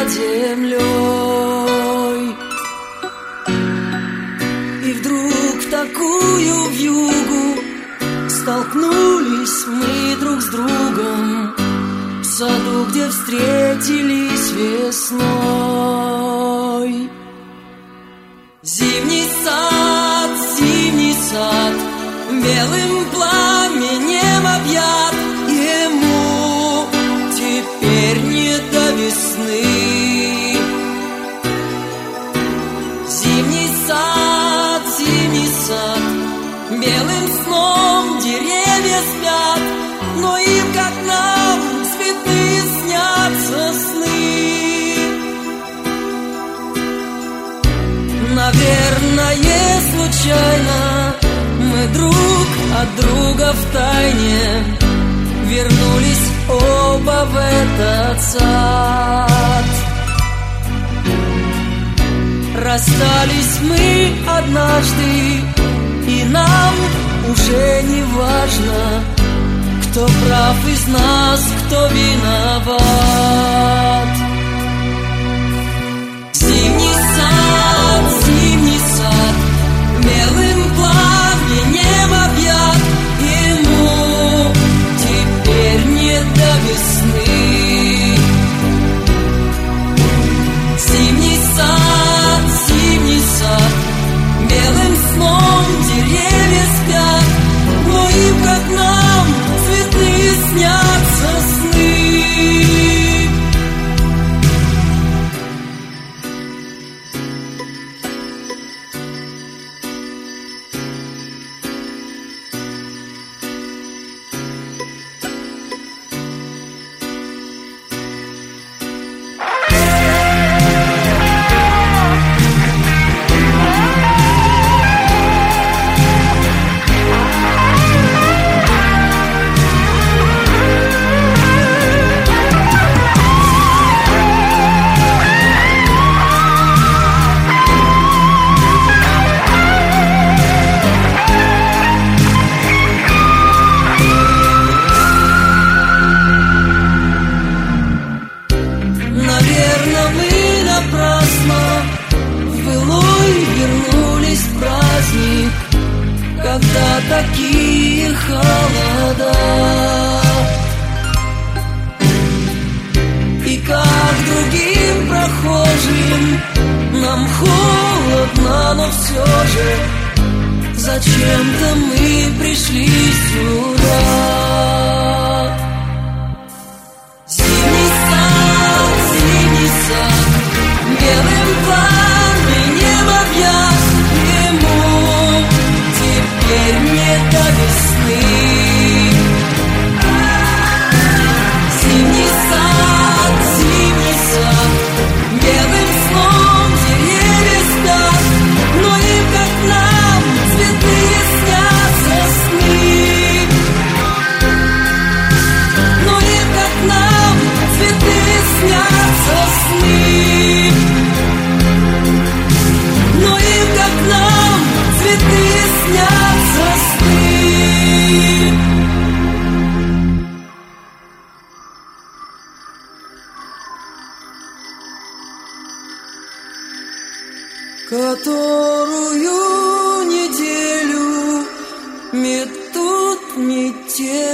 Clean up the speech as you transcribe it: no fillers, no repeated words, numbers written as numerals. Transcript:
землей. И вдруг в такую вьюгу столкнулись мы друг с другом в саду, где встретились весной. Зимний сад, белым пламенем объят, ему теперь не до весны. Зимний сад, белым сном деревья спят, но им, как нам, цветы снятся сны. Наверное, случайно мы друг от друга втайне вернулись оба в этот сад. Расстались мы однажды, и нам уже не важно, кто прав из нас, кто виноват. Зимний сад, белым пламенем объят, ему теперь не до весны. Зимний сад, белым сном деревья спят, но им, как нам, цветы снятся сны. Когда такие холода, и как другим прохожим нам холодно, но все же зачем-то мы пришли сюда. Зимний сад, белым пламенем объят, ему теперь не до весны. Зимний сад, белым сном деревья спят, но им, как нам, цветы снятся сны. Но им, как нам, цветы снятся сны. Но им, как нам, цветы снятся сны. Которую неделю метут метель.